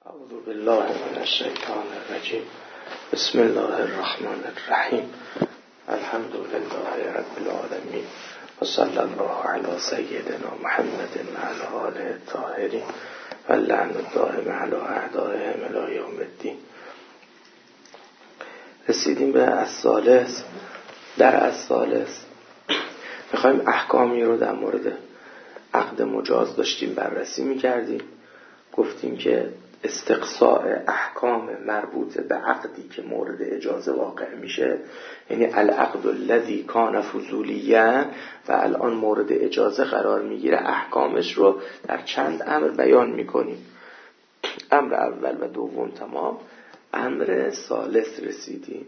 اعوذ بالله من الشیطان الرجیم. بسم الله الرحمن الرحیم. الحمد لله رب العالمین و صلی الله علی سیدنا محمد و علی آله الطاهرین و لعن الدائم علی اعدائهم الی یوم الدین. رسیدیم به الثالث. در الثالث میخوایم احکامی رو در مورد عقد مجاز داشتیم بررسی میکردیم. گفتیم که استقصاء احکام مربوط به عقدی که مورد اجازه واقع میشه، یعنی العقد الذی کان فضولیا و الان مورد اجازه قرار میگیره، احکامش رو در چند امر بیان میکنیم. امر اول و دوم تمام، امر ثالث رسیدیم.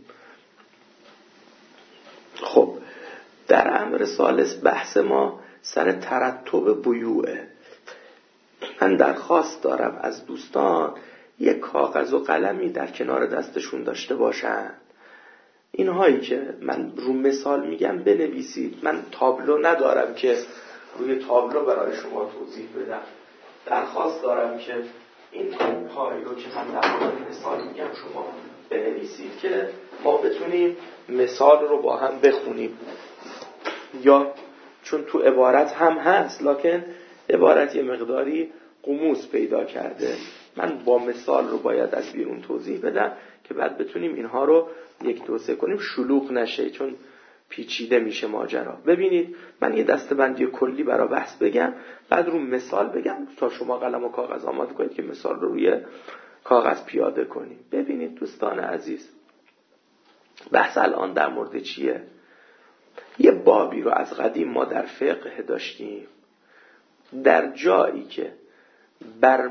خب در امر ثالث بحث ما سر ترتب بیوعه. من درخواست دارم از دوستان یک کاغذ و قلمی در کنار دستشون داشته باشن. اینهایی که من رو مثال میگم بنویسید. من تابلو ندارم که روی تابلو برای شما توضیح بدم. درخواست دارم که این هایی رو که من در مورد مثال میگم شما بنویسید که ما بتونیم مثال رو با هم بخونیم. یا چون تو عبارت هم هست لکن عبارت یه مقداری قموس پیدا کرده، من با مثال رو باید از بیرون توضیح بدم که بعد بتونیم اینها رو یک توسعه کنیم، شلوغ نشه چون پیچیده میشه ماجرا. ببینید من یه دسته‌بندی کلی برای بحث بگم، بعد رو مثال بگم تا شما قلم و کاغذ آماده کنید که مثال رو روی کاغذ پیاده کنیم. ببینید دوستان عزیز، بحث الان در مورد چیه؟ یه بابی رو از قدیم ما در فقه داشتیم، در جایی که بر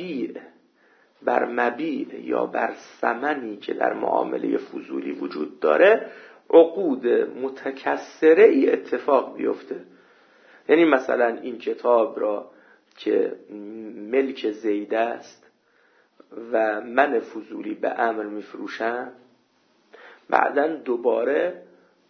مبیع یا بر ثمنی که در معامله فضولی وجود داره عقود متکثره ای اتفاق بیفته. یعنی مثلا این کتاب را که ملک زید است و من فضولی به عمرو میفروشم، بعداً دوباره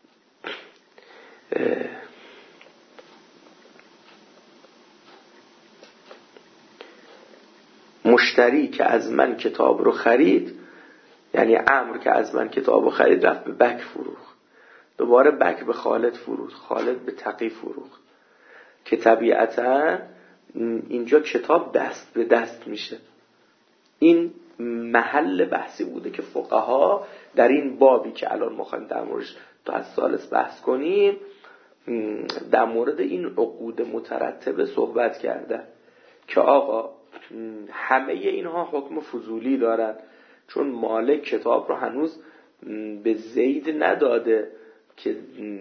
مشتری که از من کتاب رو خرید، یعنی عمرو که از من کتاب رو خرید رفت به بک فروخت، دوباره بک به خالد فروخت، خالد به تقی فروخت، که طبیعتاً اینجا کتاب دست به دست میشه. این محل بحثی بوده که فقها در این بابی که الان ما خواهیم در موردش تا از ثالث بحث کنیم در مورد این عقود مترتبه صحبت کردن که آقا همه اینها حکم فضولی دارن، چون مالک کتاب رو هنوز به زید نداده که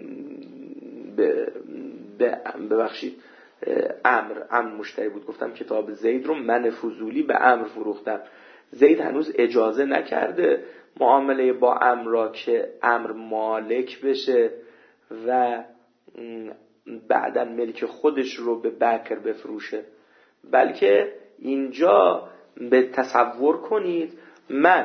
ببخشید عمرو مشتری بود، گفتم کتاب زید رو من فضولی به عمرو فروختم. زید هنوز اجازه نکرده معامله با عمرو را که عمرو مالک بشه و بعداً ملک خودش رو به بکر بفروشه، بلکه اینجا به تصور کنید من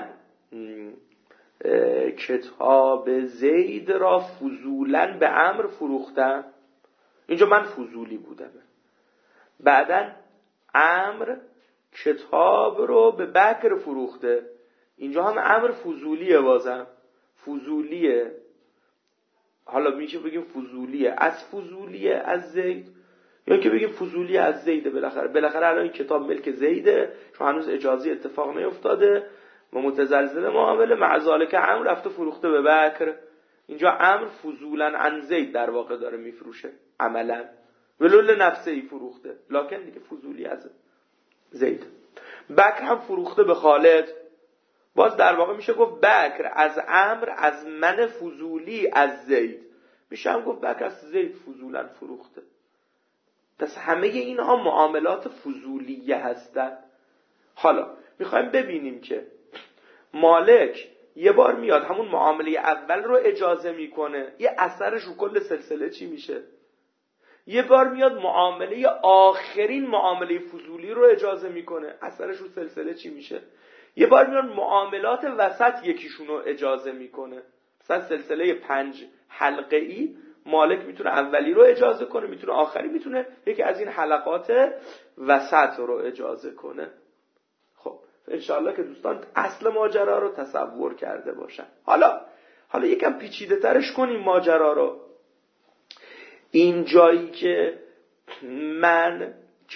کتاب زید را فضولاً به عمرو فروختم. اینجا من فضولی بودم، بعداً عمرو کتاب رو به بکر فروخته. اینجا هم عمرو فضولیه، بازم فضولیه. حالا میشه بگیم فضولیه از فضولیه از زید، یا که بگیم فضولی از زیده. بالاخره الان این کتاب ملک زیده چون هنوز اجازه اتفاق نیفتاده و متزلزل معامله، مع ذالک عمرو رفته فروخته به بکر. اینجا عمرو فضولا عن زید در واقع داره میفروشه، عملا ولول نفسه ای فروخته، لکن دیگه فضولی از زید. بکر هم فروخته به خالد، باز در واقع میشه گفت بکر از عمرو از من فضولی از زید، میشه هم گفت بکر از زید فضولا فروخته. پس همه اینها معاملات فضولیه هستند. حالا میخوایم ببینیم که مالک یه بار میاد همون معامله اول رو اجازه میکنه، یه اثرش رو کل سلسله چی میشه. یه بار میاد معامله آخرین معامله فضولی رو اجازه میکنه، اثرش رو سلسله چی میشه. یه بار میاد معاملات وسط یکیشون رو اجازه میکنه، مثلا سلسله 5 حلقه‌ای مالک میتونه اولی رو اجازه کنه، میتونه آخری، میتونه یکی از این حلقات وسط رو اجازه کنه. خب انشاءالله که دوستان اصل ماجرا رو تصور کرده باشن. حالا یکم پیچیده ترش کنیم ماجرا رو. این جایی که من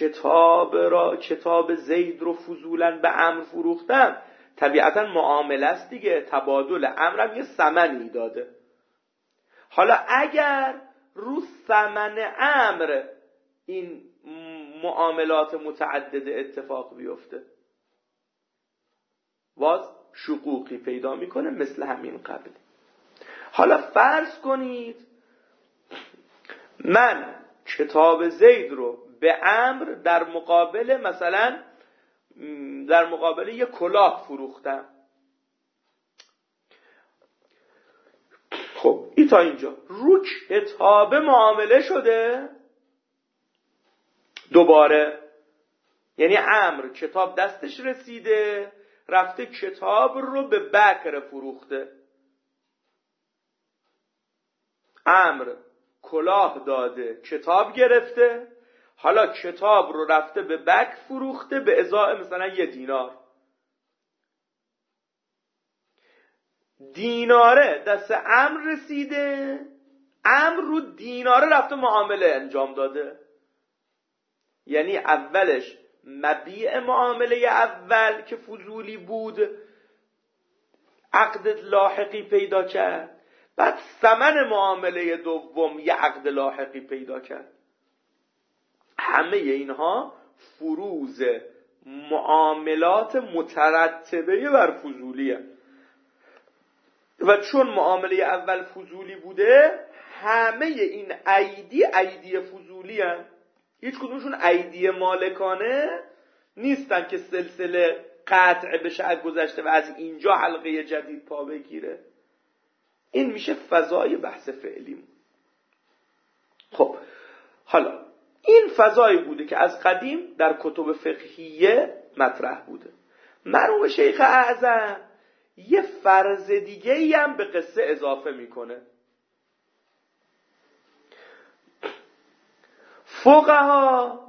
کتاب زید رو فضولاً به عمرو فروختم، طبیعتاً معامله است دیگه، تبادل. عمرم یه ثمنی داده. حالا اگر رو ثمن عمرو این معاملات متعدد اتفاق بیفته، باز شقوقی پیدا میکنه مثل همین قبل. حالا فرض کنید من کتاب زید رو به عمرو در مقابل یک کلاه فروختم. خب این تا اینجا رو کتاب معامله شده دوباره، یعنی عمرو کتاب دستش رسیده، رفته کتاب رو به بکر فروخته. عمرو کلاه داده، کتاب گرفته، حالا کتاب رو رفته به بکر فروخته به ازای مثلا 1 دینار. دیناره دست عمرو رسیده، عمرو رو دیناره رفته معامله انجام داده. یعنی اولش مبیع معامله اول که فضولی بود عقد لاحقی پیدا کرد، بعد ثمن معامله دوم یه عقد لاحقی پیدا کرد. همه اینها فروز معاملات مترتبه بر فضولیه و چون معامله اول فضولی بوده همه این ایدی فضولی هست. هیچ کدومشون ایدی مالکانه نیستن که سلسله قطع بشه از گذشته و از اینجا حلقه جدید پا بگیره. این میشه فضای بحث فعلی. خب حالا این فضایی بوده که از قدیم در کتب فقهیه مطرح بوده. مرحوم شیخ اعظم یه فرض دیگه‌ای هم به قصه اضافه میکنه. فقها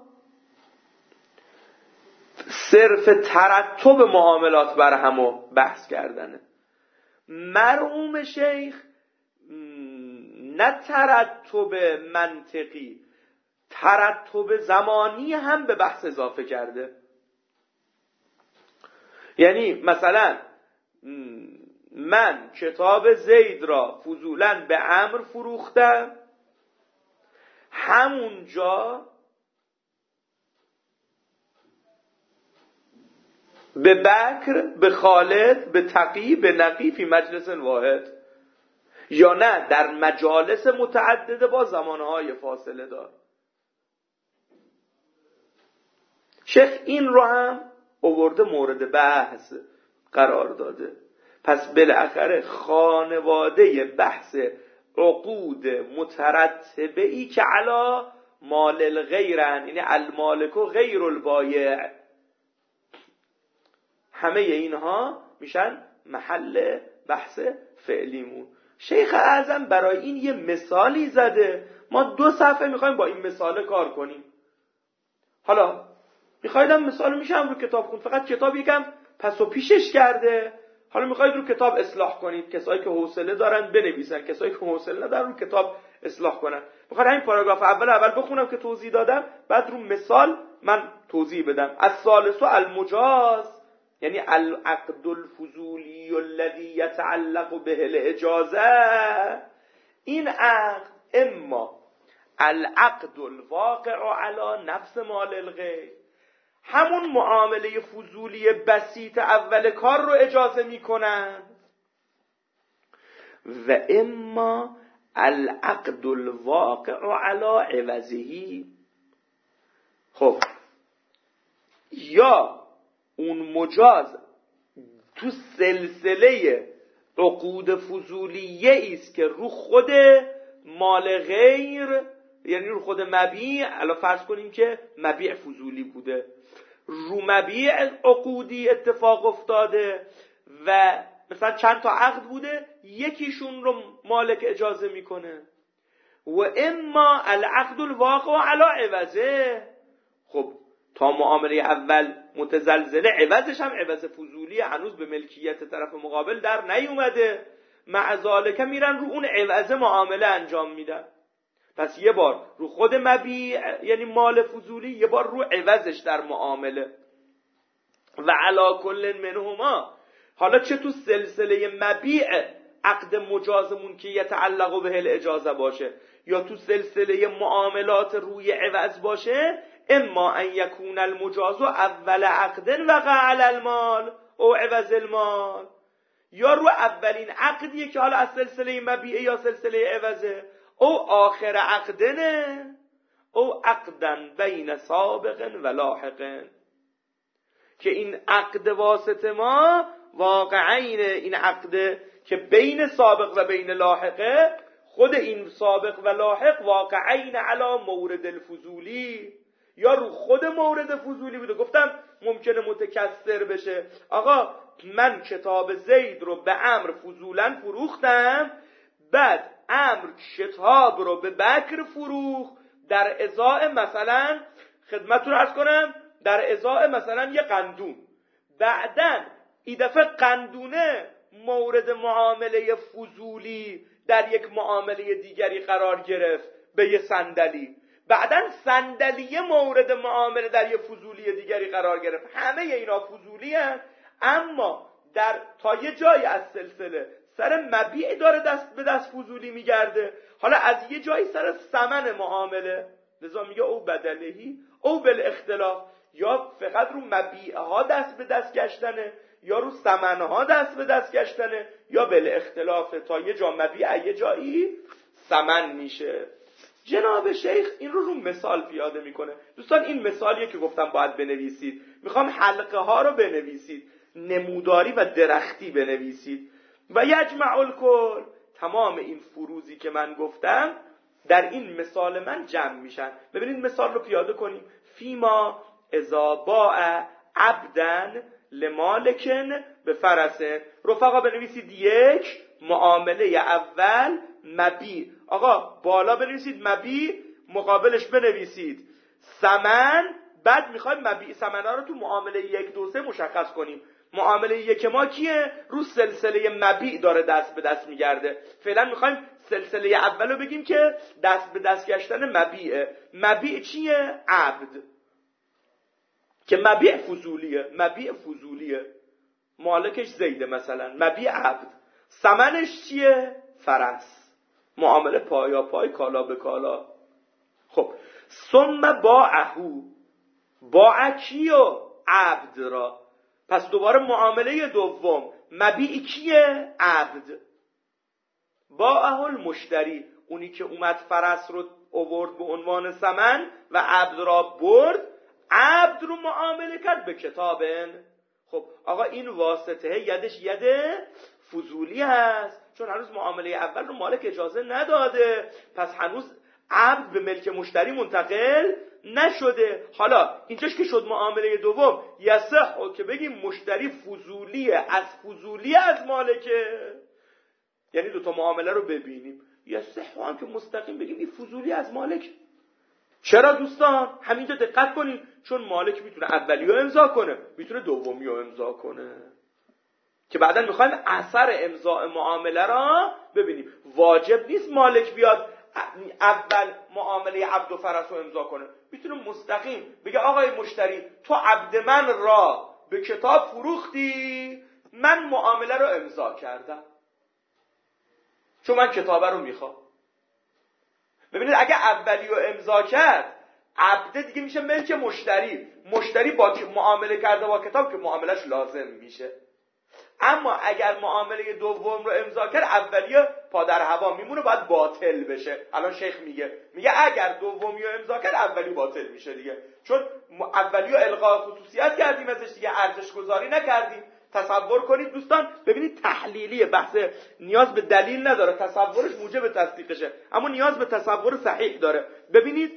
صرف ترتب معاملات بر همو بحث کردنه. مرحوم شیخ نه ترتب منطقی، ترتب زمانی هم به بحث اضافه کرده. یعنی مثلا من کتاب زید را فضولاً به عمرو فروختم، همونجا به بکر، به خالد، به تقی، به نقی فی مجلس واحد، یا نه در مجالس متعدده با زمانهای فاصله دار. شیخ این رو هم آورده مورد بحث قرار داده. پس بالاخره خانواده بحث عقود مترتبه ای که علا مال الغیرن، یعنی المالک و غیر البایع، همه اینها میشن محل بحث فعلیمون. شیخ اعظم برای این یه مثالی زده، ما 2 صفحه میخوایم با این مثال کار کنیم. حالا میخوایدم مثال میشم رو کتاب خوند، فقط کتاب یکم پس و پیشش کرده. حالا میخواید رو کتاب اصلاح کنید، کسایی که حوصله دارن بنویسن، کسایی که حوصله ندارن رو کتاب اصلاح کنن. میخوام همین پاراگراف اول بخونم که توضیح دادم، بعد رو مثال من توضیح بدم. الثالث المجاز، یعنی العقد الفضولی الذي يتعلق به الاجازه. این عقد اما العقد الواقع على نفس مال الغیر، همون معامله فضولی بسیط اول کار رو اجازه میکنن، و اما العقد الواقع على عوضه. خب یا اون مجاز تو سلسله عقود فضولیه است که رو خود مال غیر، یعنی رو خود مبیع، الان فرض کنیم که مبیع فضولی بوده، رو مبیع عقودی اتفاق افتاده و مثلا چند تا عقد بوده، یکیشون رو مالک اجازه میکنه. و اما العقد الواقع علی عوضه، خب تا معامله اول متزلزله عوضش هم عوض فضولی، هنوز به ملکیت طرف مقابل در نیومده، مع ذالک میرن رو اون عوض معامله انجام میدن. پس یه بار رو خود مبیع یعنی مال فضولی، یه بار رو عوضش در معامله. و علا کل منهما، حالا چه تو سلسله مبیع عقد مجازمون که یتعلق به الاجازه باشه، یا تو سلسله معاملات روی عوض باشه، اما ان یکون المجاز اول عقد وقع علی المال او عوض المال، یا رو اولین عقدیه که حالا از سلسله مبیع یا سلسله عوضه، او آخر عقدنه او عقدن بین سابق و لاحق، که این عقد واسطه ما واقعین این عقد که بین سابق و بین لاحقه، خود این سابق و لاحق واقعین علی مورد الفضولی، یا رو خود مورد فضولی بوده. گفتم ممکنه متکثر بشه، آقا من کتاب زید رو به عمرو فضولا فروختم، بعد عمرو کتاب رو به بکر فروخت در ازاء مثلا، خدمتتون عرض کنم، در ازاء مثلا یه قندون، بعدن این دفعه قندونه مورد معامله فضولی در یک معامله دیگری قرار گرفت به یه صندلی، بعدن صندلیه مورد معامله در یه فضولی دیگری قرار گرفت. همه اینا فضولی هست، اما در تا یه جایی از سلسله سر مبیع داره دست به دست فضولی میگرده، حالا از یه جایی سر ثمن معامله، لذا میگه او بدلهی او بالاختلاف، یا فقط رو مبیع ها دست به دست گشتنه، یا رو ثمن ها دست به دست گشتنه، یا بالاختلاف، تا یه جا مبیع یه جایی ثمن میشه. جناب شیخ این رو مثال پیاده میکنه. دوستان این مثالیه که گفتم باید بنویسید، میخوام حلقه ها رو بنویسید، نموداری و درختی بنویسید. و یجمع الکل، تمام این فروزی که من گفتم در این مثال من جمع میشن. ببینید مثال رو پیاده کنیم. فیما اذا باع عبدن لمالکن به فرسن، رفقا بنویسید یک، معامله اول مبیع، آقا بالا بنویسید مبیع، مقابلش بنویسید ثمن، بعد میخوایم مبیع ثمن ها رو تو معامله 1 2 3 مشخص کنیم. معامله یک ما کیه؟ رو سلسله مبیع داره دست به دست میگرده. فعلا میخوایم سلسله اول رو بگیم که دست به دست گشتن مبیعه. مبیع چیه؟ عبد، که مبیع فضولیه. مبیع فضولیه، مالکش زیده مثلا، مبیع عبد. ثمنش چیه؟ فرس. معامله پایا پای، کالا به کالا. خب ثم باعهو، باع کیو؟ عبد را. پس دوباره معامله دوم مبیع کیه؟ عبد. باعه المشتری، اونی که اومد فرس رو آورد به عنوان ثمن و عبد را برد، عبد رو معامله کرد به کتابن. خب آقا این واسطه یدش ید فضولی هست، چون هنوز معامله اول رو مالک اجازه نداده، پس هنوز عبد به ملک مشتری منتقل نشده. حالا اینجاش که شد معامله دوم، یصح که بگیم مشتری فضولیه از فضولی از مالکه، یعنی دوتا معامله رو ببینیم. یصح هم که مستقیم بگیم این فضولی از مالک. چرا دوستان؟ همینجا دقت کنید، چون مالک میتونه اولی رو امضا کنه، میتونه دومی رو امضا کنه، که بعدا میخوایم اثر امضاء معامله را ببینیم. واجب نیست مالک بیاد اول معامله عبد و فرس رو امضا کنه، میتونه مستقیم بگه آقای مشتری تو عبد من را به کتاب فروختی، من معامله رو امضا کردم چون من کتابه رو میخوام. ببینید اگه اولی رو امضا کرد، عبد دیگه میشه ملک مشتری، مشتری با معامله کرده با کتاب که معاملش لازم میشه. اما اگر معامله دوم رو امضا کرد، اولیه پا در هوا میمونه، باید باطل بشه. الان شیخ میگه اگر دومی رو امضا کرد، اولی باطل میشه دیگه، چون اولی رو الغا خصوصیت کردیم ازش دیگه، ارزش گذاری نکردیم. تصور کنید دوستان، ببینید تحلیلیه، بحث نیاز به دلیل نداره، تصورش موجب تصدیقشه، اما نیاز به تصور صحیح داره. ببینید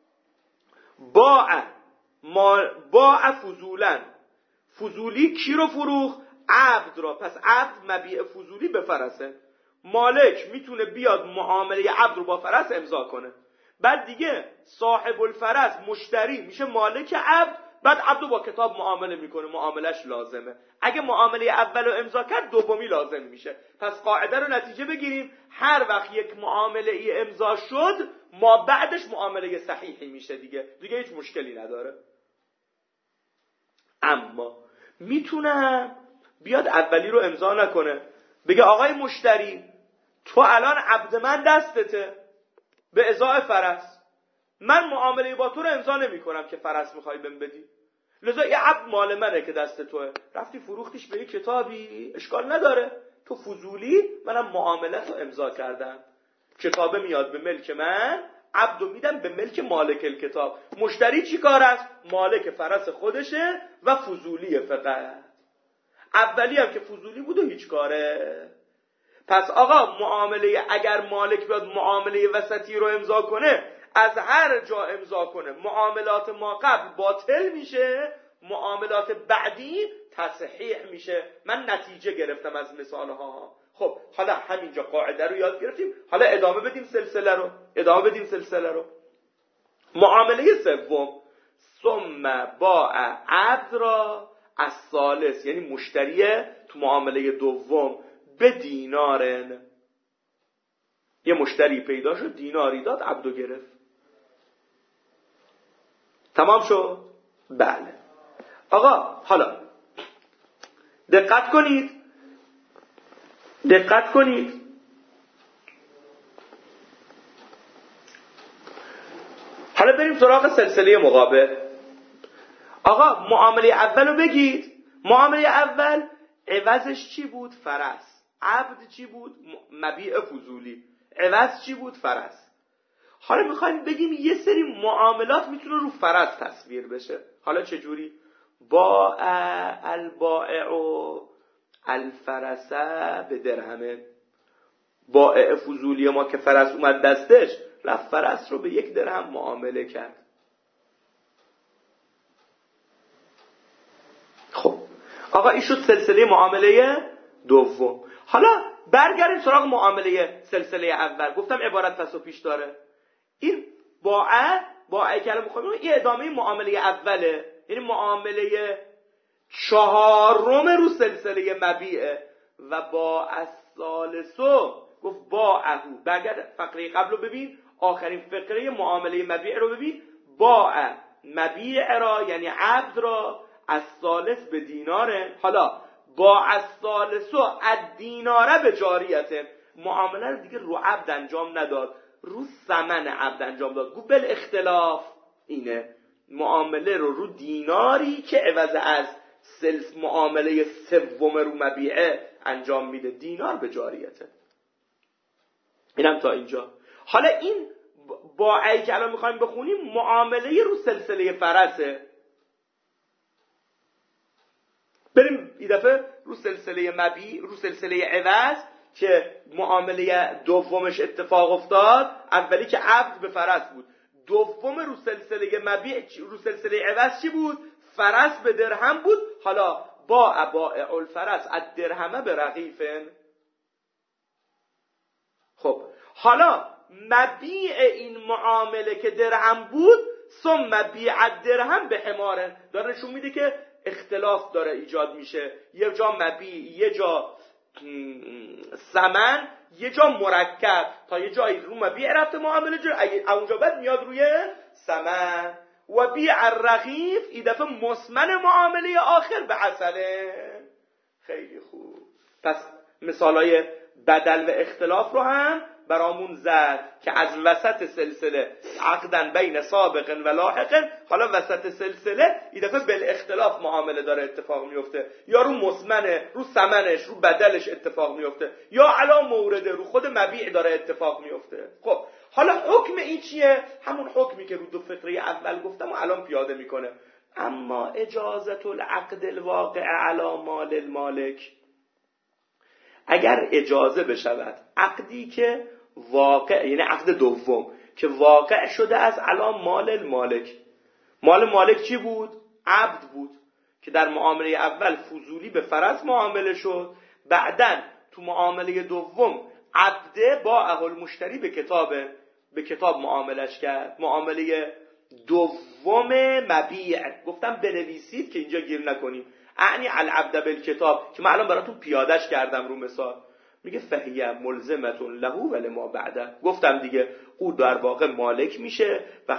باع فضولا، فضولی کی رو فروخت؟ عبد را. پس عبد مبیع فضولی به فرسه. مالک میتونه بیاد معامله عبد رو با فرس امضا کنه، بعد دیگه صاحب الفرس مشتری میشه مالک عبد، بعد عبدو با کتاب معامله میکنه، معاملش لازمه. اگه معامله اولو امضا کرد دومی لازم میشه. پس قاعده رو نتیجه بگیریم، هر وقت یک معامله ای امضا شد ما بعدش معامله صحیحی میشه دیگه هیچ مشکلی نداره. اما میتونم بیاد اولی رو امضا نکنه، بگه آقای مشتری تو الان عبد من دستته به ازای فرس، من معامله با تو رو امضا نمی کنم که فرس میخوای بهم بدی، لذا این عبد مال منه که دست توه، رفتی فروختیش به یک کتابی اشکال نداره، تو فضولی، منم معاملت رو امضا کردم، کتابه میاد به ملک من، عبدو میدم به ملک مالک الکتاب. مشتری چی کار است؟ مالک فرس خودشه و فضولی فقط. اولی هم که فضولی بود و هیچ کاره. پس آقا معامله اگر مالک بیاد معامله وسطی رو امضا کنه، از هر جا امضا کنه معاملات ما قبل باطل میشه، معاملات بعدی تصحیح میشه. من نتیجه گرفتم از مثالها. خب حالا همینجا قاعده رو یاد گرفتیم، حالا ادامه بدیم سلسله رو. معامله سوم، ثم باع عبد را از ثالث، یعنی مشتریه تو معامله دوم به دینارن، یه مشتری پیدا شد دیناری داد عبدو گرفت. تمام شد؟ بله. آقا حالا دقت کنید حالا بریم سراغ سلسله مقابل. آقا معامله اول رو بگید. معامله اول عوضش چی بود؟ فرس. عبد چی بود؟ مبیع فضولی. عوض چی بود؟ فرس. حالا میخوایم بگیم یه سری معاملات میتونه رو فرس تصویر بشه. حالا چجوری؟ باع البائع الفرس به درهمه. بائع فضولی ما که فرس اومد دستش، رفت فرس رو به 1 درهم معامله کرد. خب آقا این شد سلسله معامله دوم. حالا برگردیم سراغ معامله سلسله اول. گفتم عبارت پس و پیش داره. این باعه که الان می‌خوایم این ادامه معامله اوله، یعنی معامله 4 رو سلسله مبیعه. و با الثالثو گفت باعهو. برگرد فقره قبل رو ببین، آخرین فقره معامله مبیع رو ببین. باع مبیع را یعنی عبد را از ثالث به دیناره. حالا با از ثالثو از دیناره به جاریته، معامله رو دیگه رو عبد انجام نداد، رو ثمن عبد انجام داد. گو بل اختلاف اینه، معامله رو دیناری که عوض از معامله سوم رو مبیعه انجام میده، دینار به جاریته. اینم تا اینجا. حالا این باعی که الان میخوایم بخونیم معامله رو سلسله فرسه. بریم این دفعه رو سلسله مبیع، رو سلسله عوض که معامله دومش اتفاق افتاد. اولی که عبد به فرس بود، دوم رو سلسله مبیع، رو سلسله عوض چی بود؟ فرس به درهم بود. حالا با بائع الفرس از درهمه به رغیفن. خب حالا مبیع این معامله که درهم بود، ثم بیع درهم به حماره، داره نشون میده که اختلاف داره ایجاد میشه. یه جا مبیع، یه جا ثمن، یه جا مرکب، تا یه جایی رو مبیع رفته معامله جور، اگه اونجا بعد میاد روی ثمن. و بیع الرغیف این دفعه مسمن معامله آخر به عسله. خیلی خوب. پس مثالای بدل و اختلاف رو هم برامون زد که از وسط سلسله عقدن بین سابق و لاحق، حالا وسط سلسله این دفعه بالاختلاف معامله داره اتفاق میفته، یا رو مسمنه، رو ثمنش، رو بدلش اتفاق میفته، یا علا مورده، رو خود مبیع داره اتفاق میفته. خب حالا حکم این چیه؟ همون حکمی که رو 2 فقره اول گفتم و الان پیاده میکنه. اما اجازت العقد الواقع علی مال المالک، اگر اجازه بشود عقدی که واقع، یعنی عقد دوم که واقع شده از علی مال المالک. مال مالک چی بود؟ عبد بود که در معامله اول فضولی به فرس معامله شد، بعدن تو معامله دوم عبده با المشتری به کتاب معاملش کرد. معامله دوم دوم مبیع گفتم بنویسید که اینجا گیر نکنیم، اعنی العبد بالکتاب که من الان براتون پیادش کردم رو مثال. میگه فهیه ملزمتون له و لما بعده. گفتم دیگه او در واقع مالک میشه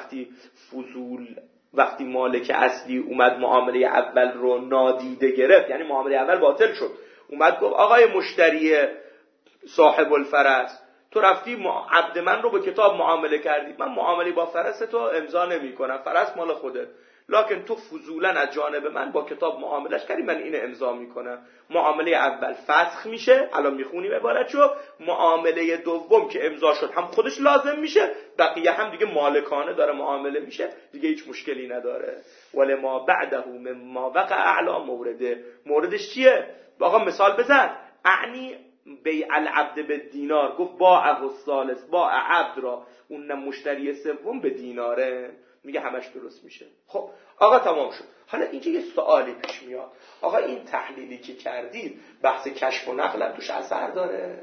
وقتی مالک اصلی اومد معامله اول رو نادیده گرفت، یعنی معامله اول باطل شد، اومد گفت آقای مشتری صاحب الفرس تو رفتی عبد من رو به کتاب معامله کردی، من معامله با فرس تو امضا نمی کنم، فرس مال خوده، لکن تو فضولا از جانب من با کتاب معاملش کردی، من اینو امضا میکنم. معامله اول فسخ میشه، الان میخونیم عبارتشو. معامله دوم که امضا شد هم خودش لازم میشه، بقیه هم دیگه مالکانه داره معامله میشه، دیگه هیچ مشکلی نداره. ولما بعده مما وقع اعلی مورده. موردش چیه؟ آقا مثال بزن. اعنی بیع العبد به دینار، گفت باعه الثالث، باع عبد را اون مشتری سوم به دیناره، میگه همش درست میشه. خب آقا تمام شد. حالا اینجا یه سوالی پیش میاد، آقا این تحلیلی که کردید بحث کشف و نقل هم توش اثر داره؟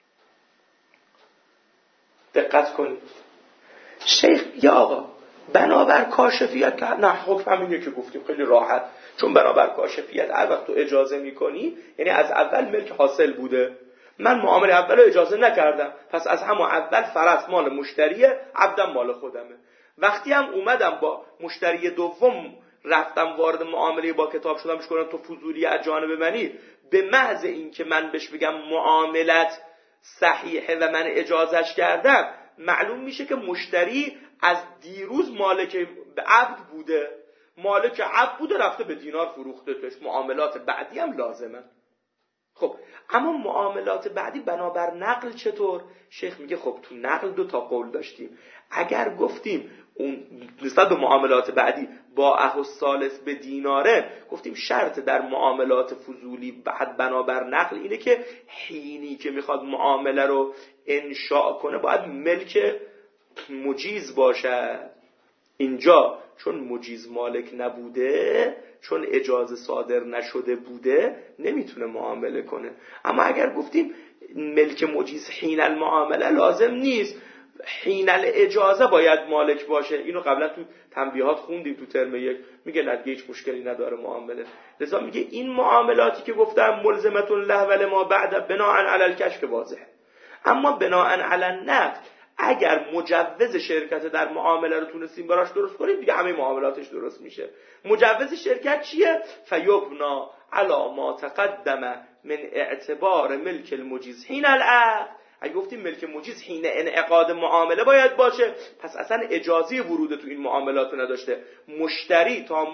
دقت کنید. شیخ یا آقا بنابر کاشفیت که نه، حکم همینه که گفتیم خیلی راحت، چون بنابر کاشفیت هر وقت تو اجازه میکنی یعنی از اول ملک حاصل بوده، من معامله اول اجازه نکردم، پس از همون اول فرض مال مشتریه، عبدم مال خودمه. وقتی هم اومدم با مشتری دوم رفتم وارد معامله با کتاب شدم بهش گفتم تو فضولی از جانب منی، به محض این که من بهش بگم معاملت صحیحه و من اجازهش کردم، معلوم میشه که مشتری از دیروز مالک عبد بوده، مالک عبد بوده رفته به دینار فروختهش، معاملات بعدی هم لازمه. خب اما معاملات بعدی بنابر نقل چطور؟ شیخ میگه خب تو نقل دو تا قول داشتیم. اگر گفتیم اون نسبت به معاملات بعدی با الثالث به دیناره، گفتیم شرط در معاملات فضولی بعد بنابر نقل اینه که حینی که میخواد معامله رو انشاء کنه باید ملک مجیز باشه. اینجا چون مجیز مالک نبوده، چون اجازه صادر نشده بوده، نمیتونه معامله کنه. اما اگر گفتیم ملک مجیز حین المعامله لازم نیست، حین الاجازه باید مالک باشه، اینو قبلا تو تنبیهات خوندیم تو ترم 1، میگه نه هیچ مشکلی نداره معامله. لذا میگه این معاملاتی که گفتم ملزمتون له و لما بعد بناء علی الکشف واضحه. اما بناء علی النقل اگر مجوز شرکت در معامله رو تونستیم براش درست کنیم، دیگه همه معاملاتش درست میشه. مجوز شرکت چیه؟ فیبنا علی ما تقدم من اعتبار ملک المجیز حین العقد. اگه گفتیم ملک مجیز حین انعقاد معامله باید باشه، پس اصلا اجازه ورود تو این معاملات رو نداشته. مشتری تا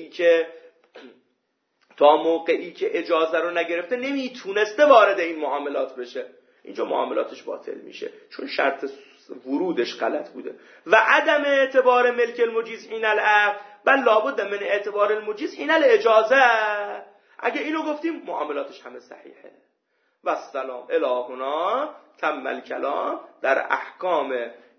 موقعی که اجازه رو نگرفته نمیتونسته وارد این معاملات بشه، اینجا معاملاتش باطل میشه، چون شرط ورودش غلط بوده. و عدم اعتبار ملک المجیز حین العقد بل لابد من اعتبار المجیز حین الاجازه. اگه اینو گفتیم معاملاتش همه صحیحه. و السلام الهنا تم الکلام در احکام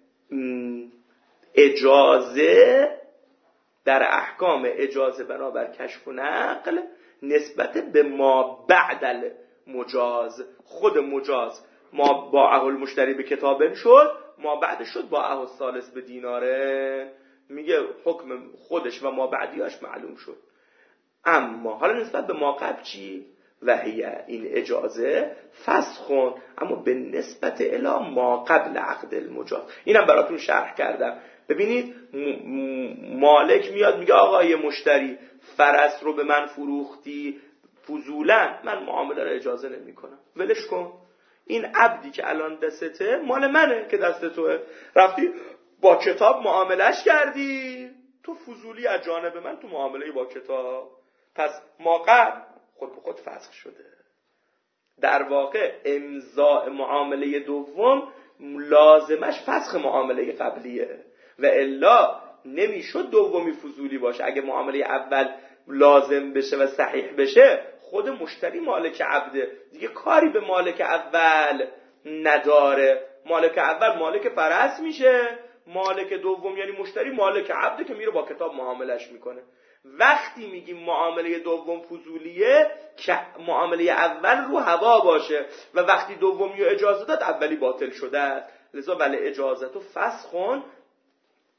اجازه بنابر کشف و نقل نسبت به ما بعد المجاز. خود مجاز ما با اهل مشتری به کتابن شد، ما بعد شد با اهل ثالث به دیناره، میگه حکم خودش و ما بعدیاش معلوم شد. اما حالا نسبت به ما قبل چی؟ وهیه این اجازه فسخون، اما به نسبت الی ما قبل عقد المجاز. اینم براتون شرح کردم. ببینید مالک میاد میگه آقای مشتری فرس رو به من فروختی فضولا، من معامله رو اجازه نمی کنم، ولش کن، این عبدی که الان دسته مال منه که دست توه، رفتی با کتاب معاملش کردی، تو فضولی از جانب من تو معامله با کتاب، پس ما قبل خود به خود فسخ شده. در واقع امضاء معامله دوم لازمش فسخ معامله قبلیه و الا نمیشد دومی فضولی باشه. اگه معامله اول لازم بشه و صحیح بشه، خود مشتری مالک عبده، دیگه کاری به مالک اول نداره. مالک اول مالک فرس میشه، مالک دوم یعنی مشتری مالک عبده که میره با کتاب معاملش میکنه. وقتی میگیم معامله دوم فضولیه که معامله اول رو هوا باشه و وقتی دومی اجازه داد اولی باطل شده است. لذا ولی اجازه تو فسخون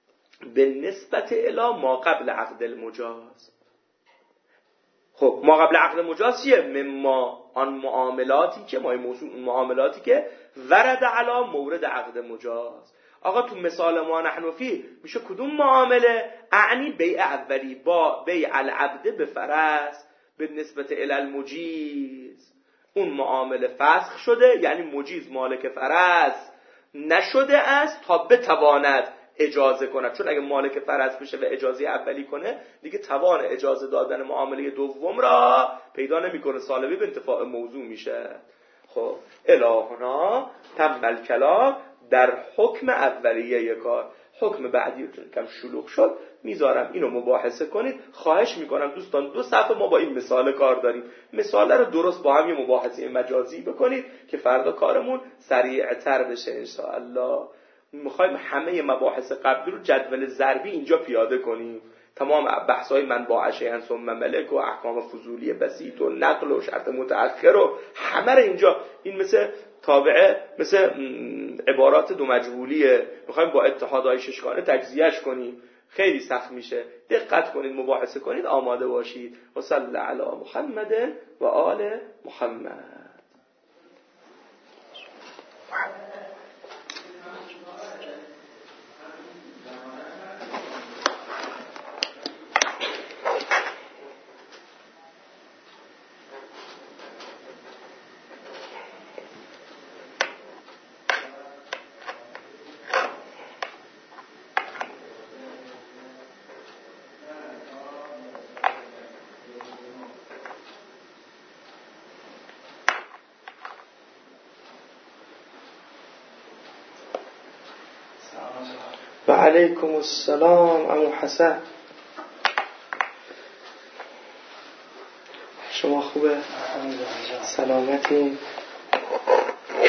به نسبت الی ما قبل عقد المجاز. خب ما قبل عقد مجاز چیه؟ مما آن معاملاتی که ما موضوع معاملاتی که ورد علی مورد عقد مجاز. آقا تو مثال ما نحنفی میشه کدوم معامله؟ اعنی بیع اولی با بیع العبد به فرس به نسبت الی المجیز. اون معامله فسخ شده، یعنی مجیز مالک فرس نشده است تا بتواند اجازه کند، چون اگه مالک فرض بشه و اجازه اولی کنه دیگه توان اجازه دادن معامله دوم را پیدا نمیکنه، سالبی به انتفاع موضوع میشه. خب الهنا تم الکلام در حکم اولیه کار. حکم بعدی چون کم شلوغ شد میذارم اینو مباحثه کنید. خواهش میکنم دوستان 2 صفحه ما با این مثال کار داریم، مثال رو درست با هم یه مباحثه مجازی بکنید که فردا کارمون سریعتر بشه انشاءالله. میخوایم همه مباحث قبلی رو جدول ضربی اینجا پیاده کنیم، تمام بحث‌های منباعش ثم ملک و احکام فضولی بسیط و نقل و شرط متأخر و همه رو اینجا، این مثل تابعه، مثل عبارات دو مجهولیه، میخوایم با اتحادهای ششگانه تجزیهش کنیم، خیلی سخت میشه. دقت کنید، مباحثه کنید، آماده باشید. و صلی علی محمد و آل محمد. و علیکم السلام عمو حسن، شما خوبه؟ سلامتی؟